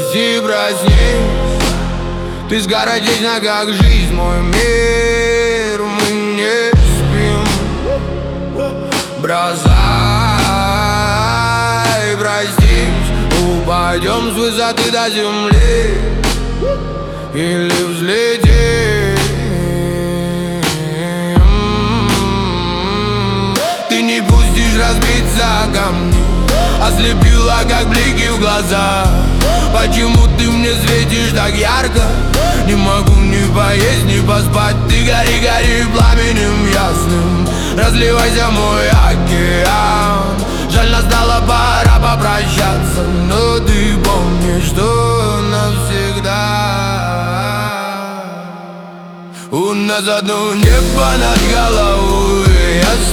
Прости, проснись, ты скоротечна, как жизнь, мой мир. Мы не спим, бросай, простись, упадем с высоты до земли или взлетим. Ты не пустишь разбиться камни, ослепила, как блики в глаза. Почему ты мне светишь так ярко? Не могу ни поесть, ни поспать. Ты гори, гори пламенем ясным, разливайся, мой океан. Жаль, настала пора попрощаться, но ты помни, что навсегда у нас одно небо над головой. Я с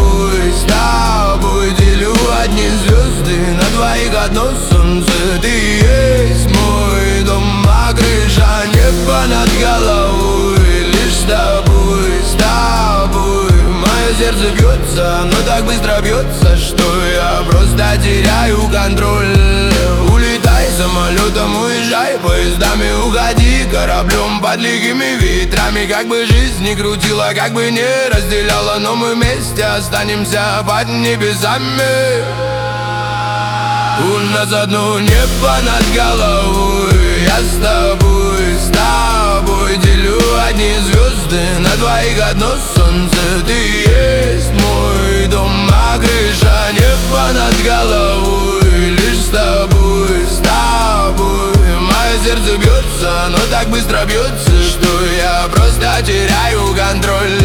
тобой делю одни звезды, на двоих одно солнце. Ты есть мой дом, а крыша, небо над головой. Лишь с тобой мое сердце бьется, но так быстро бьется, что я просто теряю контроль. Улетай самолетом, уезжай поездами, уходи кораблем под лихими ветрами. Как бы жизнь не крутила, как бы не разделяла, но мы вместе останемся под небесами. У нас одно небо над головой. Я с тобой делю одни звезды, на двоих одно солнце. Ты есть мой дом, а крыша, небо над головой. Лишь с тобой мое сердце бьется, но так быстро бьется, что я просто теряю контроль.